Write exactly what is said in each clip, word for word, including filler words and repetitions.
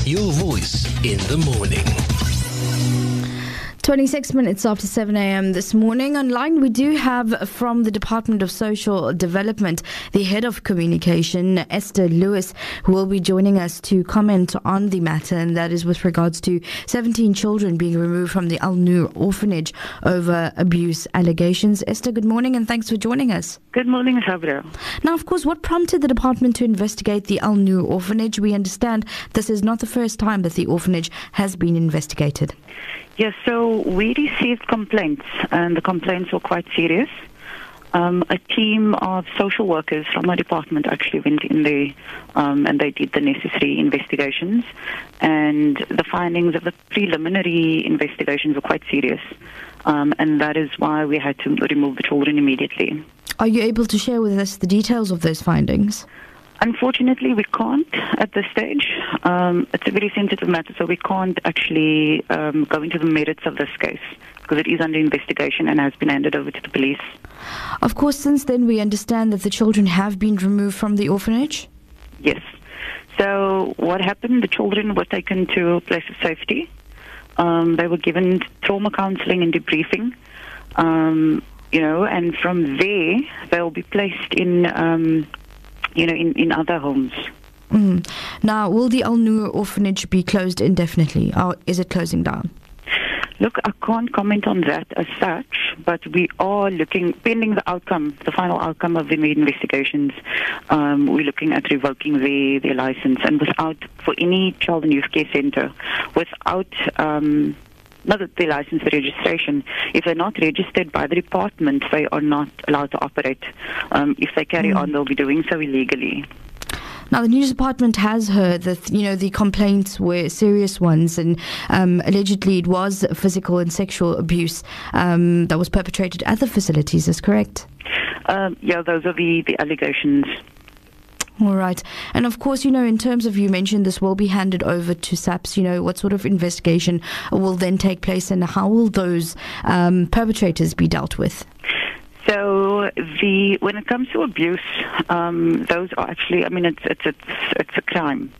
Your voice in the morning. twenty-six minutes after seven a.m. this morning. Online, we do have from the Department of Social Development, the Head of Communication, Esther Lewis, who will be joining us to comment on the matter, and that is with regards to seventeen children being removed from the Al Noor orphanage over abuse allegations. Esther, good morning and thanks for joining us. Good morning, Sabra. Now, of course, what prompted the department to investigate the Al Noor orphanage? We understand this is not the first time that the orphanage has been investigated. Yes, so we received complaints, and the complaints were quite serious. Um, a team of social workers from our department actually went in there um, and they did the necessary investigations. And the findings of the preliminary investigations were quite serious. Um, and that is why we had to remove the children immediately. Are you able to share with us the details of those findings? Unfortunately, we can't at this stage. Um, it's a very sensitive matter, so we can't actually um, go into the merits of this case because it is under investigation and has been handed over to the police. Of course, since then we understand that the children have been removed from the orphanage? Yes. So what happened, the children were taken to a place of safety. Um, they were given trauma counseling and debriefing. Um, you know, and from there, they'll be placed in... Um, you know, in, in other homes. Mm. Now, will the Al Noor orphanage be closed indefinitely, or is it closing down? Look, I can't comment on that as such, but we are looking, pending the outcome, the final outcome of the investigations, um, we're looking at revoking their, their license, and without, for any child and youth care centre, without... Um, not the license, the registration. If they're not registered by the department, they are not allowed to operate. Um, if they carry mm. on, they'll be doing so illegally. Now, the news department has heard that, you know, the complaints were serious ones, and um, allegedly it was physical and sexual abuse um, that was perpetrated at the facilities. Is correct? Um, yeah, those are the, the allegations. All right. And of course, you know, in terms of, you mentioned this will be handed over to SAPS, you know, what sort of investigation will then take place and how will those um, perpetrators be dealt with? So the when it comes to abuse, um, those are actually, I mean, it's, it's, it's, it's a crime.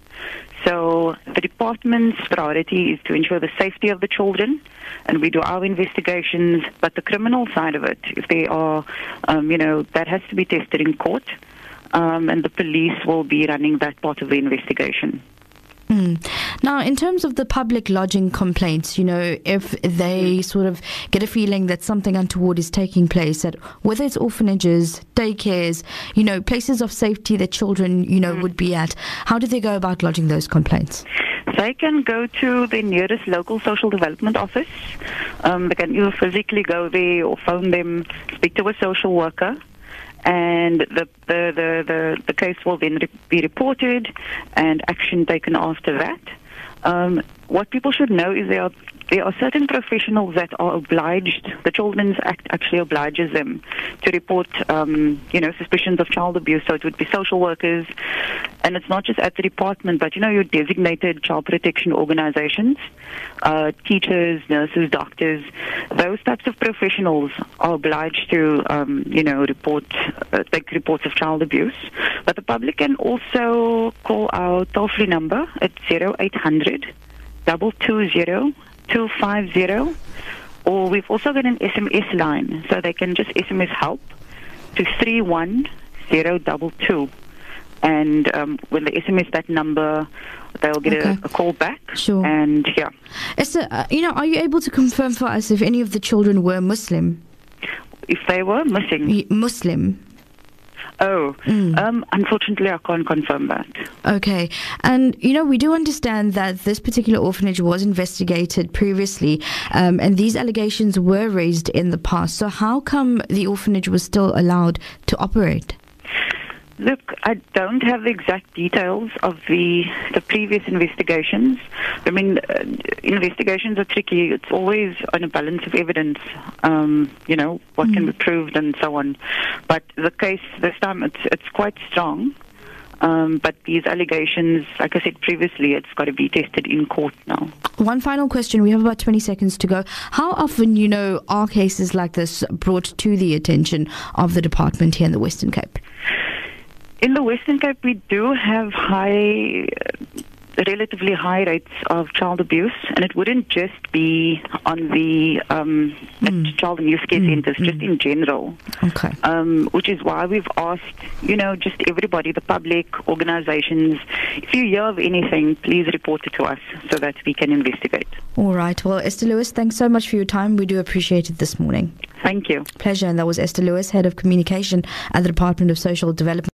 So the department's priority is to ensure the safety of the children, and we do our investigations, but the criminal side of it, if they are, um, you know, that has to be tested in court. Um, and the police will be running that part of the investigation. Mm. Now, in terms of the public lodging complaints, you know, if they sort of get a feeling that something untoward is taking place at whether it's orphanages, daycares, you know, places of safety that children, you know, mm. would be at, how do they go about lodging those complaints? They can go to the nearest local social development office. Um, they can either physically go there or phone them, speak to a social worker. And the, the, the, the, the case will then re- be reported and action taken after that. Um, what people should know is there are, there are certain professionals that are obliged, the Children's Act actually obliges them to report, um, you know, suspicions of child abuse. So it would be social workers, and it's not just at the department, but, you know, your designated child protection organizations, uh, teachers, nurses, doctors, those types of professionals are obliged to, um, you know, report, uh, take reports of child abuse. But the public can also call our toll-free number at zero eight hundred, two two zero, two five zero, or we've also got an S M S line, so they can just S M S help to three one zero two two. And um, when they S M S that number, they'll get okay. a, a call back. Sure. And yeah. Esther, uh, you know, are you able to confirm for us if any of the children were Muslim? If they were missing? Muslim. Oh, mm. um, unfortunately, I can't confirm that. Okay. And, you know, we do understand that this particular orphanage was investigated previously, um, and these allegations were raised in the past. So how come the orphanage was still allowed to operate? Look, I don't have the exact details of the the previous investigations. I mean, uh, investigations are tricky. It's always on a balance of evidence, um, you know, what mm. can be proved and so on. But the case this time, it's it's quite strong. Um, but these allegations, like I said previously, it's got to be tested in court now. One final question. We have about twenty seconds to go. How often, you know, are cases like this brought to the attention of the department here in the Western Cape? In the Western Cape, we do have high relatively high rates of child abuse, and it wouldn't just be on the um, Mm. child and youth care Mm. centres, just in general. Okay. Um, which is why we've asked, you know, just everybody, the public, organisations, if you hear of anything, please report it to us so that we can investigate. All right. Well, Esther Lewis, thanks so much for your time. We do appreciate it this morning. Thank you. Pleasure. And that was Esther Lewis, Head of Communication at the Department of Social Development.